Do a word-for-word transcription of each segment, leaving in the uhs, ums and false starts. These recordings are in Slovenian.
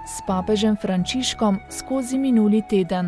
s papežem Frančiškom skozi minuli teden.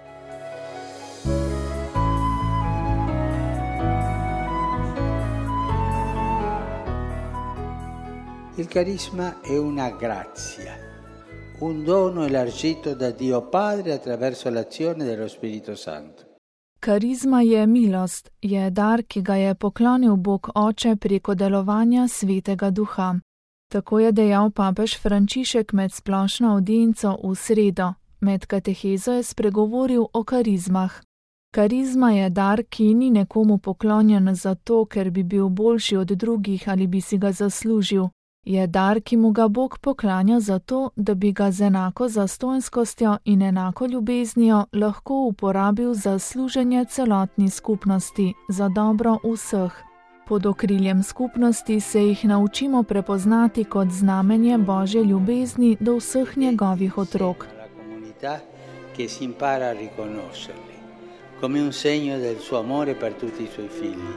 Il carisma è una grazia, un dono elargito da Dio Padre attraverso l'azione dello Spirito Santo. Karizma je milost, je dar, ki ga je poklonil Bog Oče preko delovanja Svetega Duha. Tako je dejal papež Frančišek med splošno avdienco v sredo. Med katehezo je spregovoril o karizmah. Karizma je dar, ki ni nekomu poklonjen zato, ker bi bil boljši od drugih ali bi si ga zaslužil. Je dar, ki mu ga Bog poklanja zato, da bi ga z enako zastonjskostjo in enako ljubeznijo lahko uporabil za služenje celotni skupnosti, za dobro vseh. Pod okriljem skupnosti se jih naučimo prepoznati kot znamenje Božje ljubezni do vseh njegovih otrok. Che si impara a riconoscerli come un segno del suo amore per tutti i suoi figli.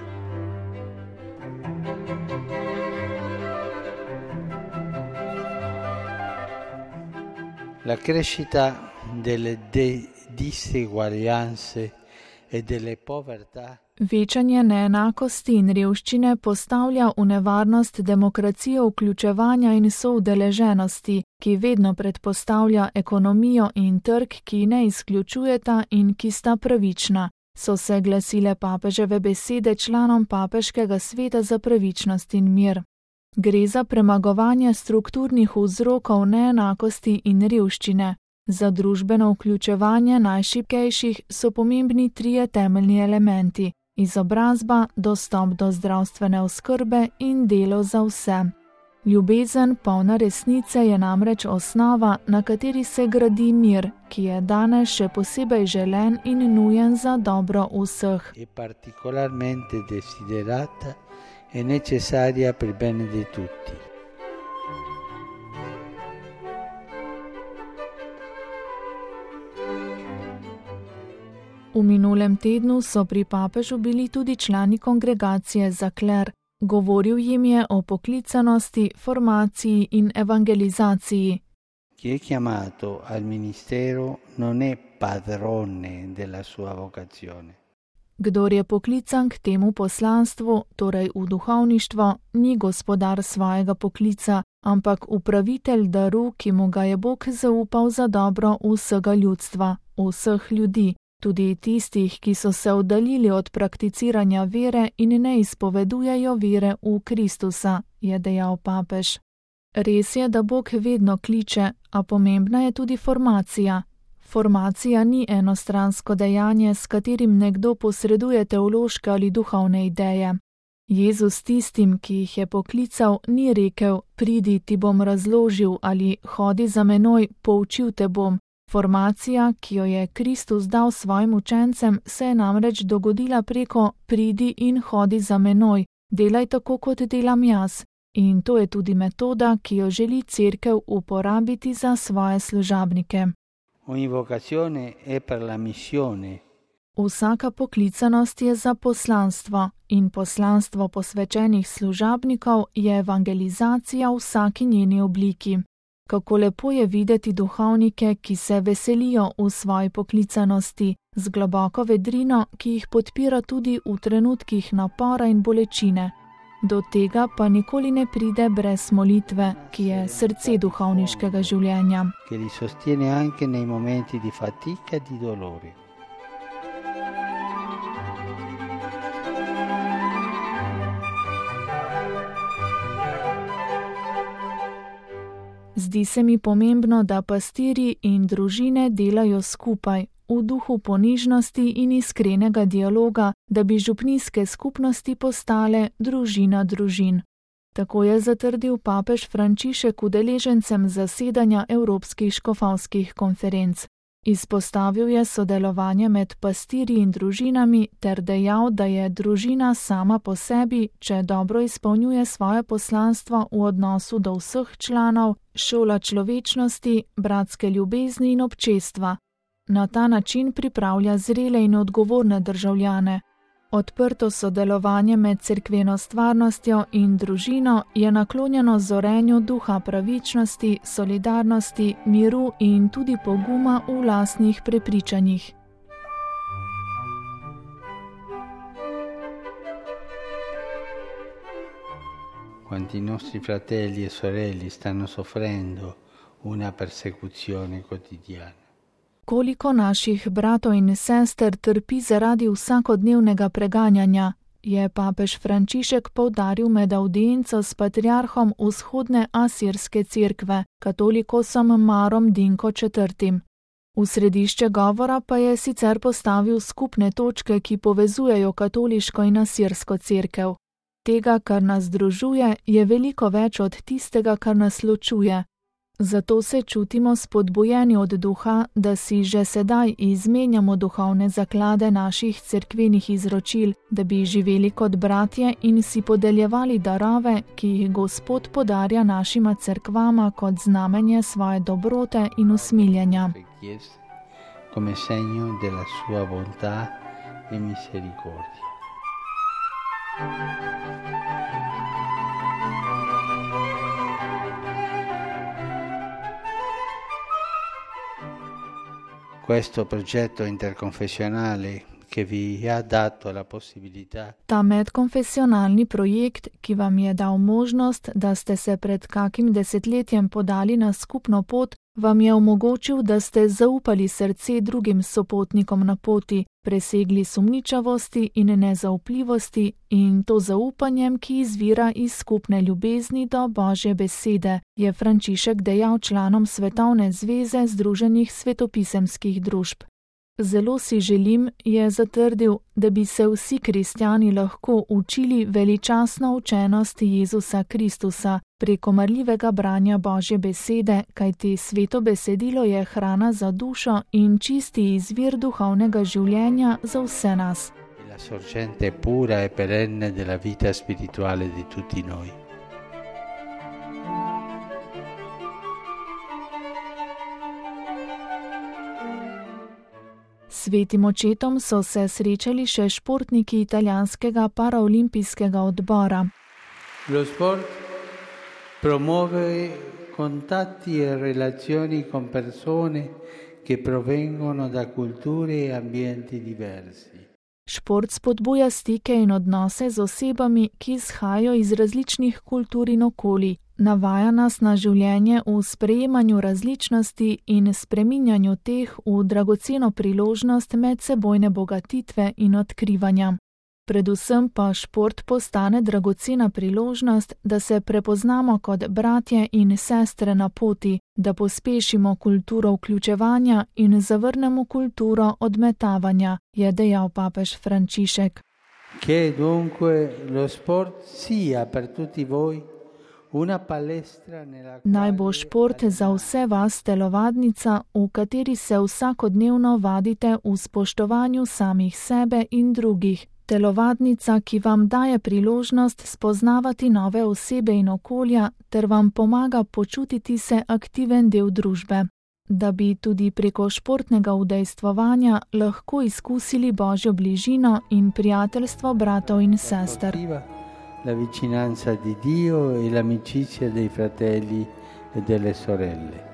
La crescita delle de- diseguaglianze e delle povertà. Večanje neenakosti in revščine postavlja v nevarnost demokracijo vključevanja in soudeleženosti, ki vedno predpostavlja ekonomijo in trg, ki ne izključujeta in ki sta pravična, so se glasile papeževe besede članom Papeškega sveta za pravičnost in mir. Gre za premagovanje strukturnih vzrokov neenakosti in revščine. Za družbeno vključevanje najšibkejših so pomembni trije temeljni elementi: izobrazba, dostop do zdravstvene oskrbe in delo za vse. Ljubezen, polna resnice, je namreč osnova, na kateri se gradi mir, ki je danes še posebej želen in nujen za dobro vseh. Je particolarmente desiderata e necessaria per bene di tutti. V minulem tednu so pri papežu bili tudi člani kongregacije za kler. Govoril jim je o poklicanosti, formaciji in evangelizaciji. Chi è chiamato al ministero non è padrone della sua vocazione. Kdor je poklican k temu poslanstvu, torej v duhovništvo, ni gospodar svojega poklica, ampak upravitelj daru, ki mu ga je Bog zaupal za dobro vsega ljudstva, vseh ljudi. Tudi tistih, ki so se oddaljili od prakticiranja vere in ne izpovedujejo vere v Kristusa, je dejal papež. Res je, da Bog vedno kliče, a pomembna je tudi formacija. Formacija ni enostransko dejanje, s katerim nekdo posreduje teološke ali duhovne ideje. Jezus tistim, ki jih je poklical, ni rekel: pridi, ti bom razložil, ali hodi za menoj, poučil te bom. Formacija, ki jo je Kristus dal svojim učencem, se je namreč dogodila preko pridi in hodi za menoj, delaj tako, kot delam jaz. In to je tudi metoda, ki jo želi Cerkev uporabiti za svoje služabnike. Ogni vocazione è per la missione. Vsaka poklicanost je za poslanstvo in poslanstvo posvečenih služabnikov je evangelizacija v vsaki njeni obliki. Kako lepo je videti duhovnike, ki se veselijo v svoji poklicanosti, z globoko vedrino, ki jih podpira tudi v trenutkih napora in bolečine. Do tega pa nikoli ne pride brez molitve, ki je srce duhovniškega življenja. Che li sostiene anche nei momenti di fatica e di dolore. Zdi se mi pomembno, da pastirji in družine delajo skupaj, v duhu ponižnosti in iskrenega dialoga, da bi župnijske skupnosti postale družina družin. Tako je zatrdil papež Frančišek udeležencem zasedanja Evropskih škofovskih konferenc. Izpostavil je sodelovanje med pastirji in družinami ter dejal, da je družina sama po sebi, če dobro izpolnjuje svoje poslanstvo v odnosu do vseh članov, šola človečnosti, bratske ljubezni in občestva. Na ta način pripravlja zrele in odgovorne državljane. Odprto sodelovanje med cerkveno stvarnostjo in družino je naklonjeno zorenju duha pravičnosti, solidarnosti, miru in tudi poguma v lastnih prepričanjih. Quanti nostri fratelli e sorelle stanno soffrendo una persecuzione quotidiana. Koliko naših bratov in sester trpi zaradi vsakodnevnega preganjanja, je papež Frančišek poudaril med audienco s patriarhom vzhodne asirske cerkve, katolikosom Marom Dinko četrtim. V središče govora pa je sicer postavil skupne točke, ki povezujejo katoliško in asirsko cerkev. Tega, kar nas združuje, je veliko več od tistega, kar nas ločuje. Zato se čutimo spodbujeni od duha, da si že sedaj izmenjamo duhovne zaklade naših cerkvenih izročil, da bi živeli kot bratje in si podeljevali darove, ki jih Gospod podarja našima cerkvama kot znamenje svoje dobrote in usmiljenja. Come segno della sua bontà e misericordia. Questo progetto interconfessionale che vi ha dato la possibilità. Ta medkonfesionalni projekt, ki vam je dal možnost, da ste se pred kakim desetletjem podali na skupno pot, vam je omogočil, da ste zaupali srce drugim sopotnikom na poti, presegli sumničavosti in nezaupljivosti in to zaupanjem, ki izvira iz skupne ljubezni do Božje besede, je Frančišek dejal članom Svetovne zveze Združenih svetopisemskih družb. Zelo si želim, je zatrdil, da bi se vsi kristjani lahko učili veličastno učenost Jezusa Kristusa preko marljivega branja Božje besede, kajti sveto besedilo je hrana za dušo in čisti izvir duhovnega življenja za vse nas. La sorgente pura e perenne della vita spirituale di tutti noi. Svetim očetom so se srečali še športniki italijanskega paraolimpijskega odbora. Lo sport promuove contatti e relazioni con persone che provengono da culture e ambienti diversi. Šport spodbuja stike in odnose z osebami, ki izhajajo iz različnih kultur in okolij. Navaja nas na življenje v sprejemanju različnosti in spreminjanju teh v dragoceno priložnost medsebojne bogatitve in odkrivanja. Predvsem pa šport postane dragocena priložnost, da se prepoznamo kot bratje in sestre na poti, da pospešimo kulturo vključevanja in zavrnemo kulturo odmetavanja, je dejal papež Frančišek. Che dunque lo sport sia per tutti voi Naj bo šport za vse vas telovadnica, v kateri se vsakodnevno vadite v spoštovanju samih sebe in drugih. Telovadnica, ki vam daje priložnost spoznavati nove osebe in okolja, ter vam pomaga počutiti se aktiven del družbe. Da bi tudi preko športnega udejstvovanja lahko izkusili Božjo bližino in prijateljstvo bratov in sester. La vicinanza di Dio e l'amicizia dei fratelli e delle sorelle.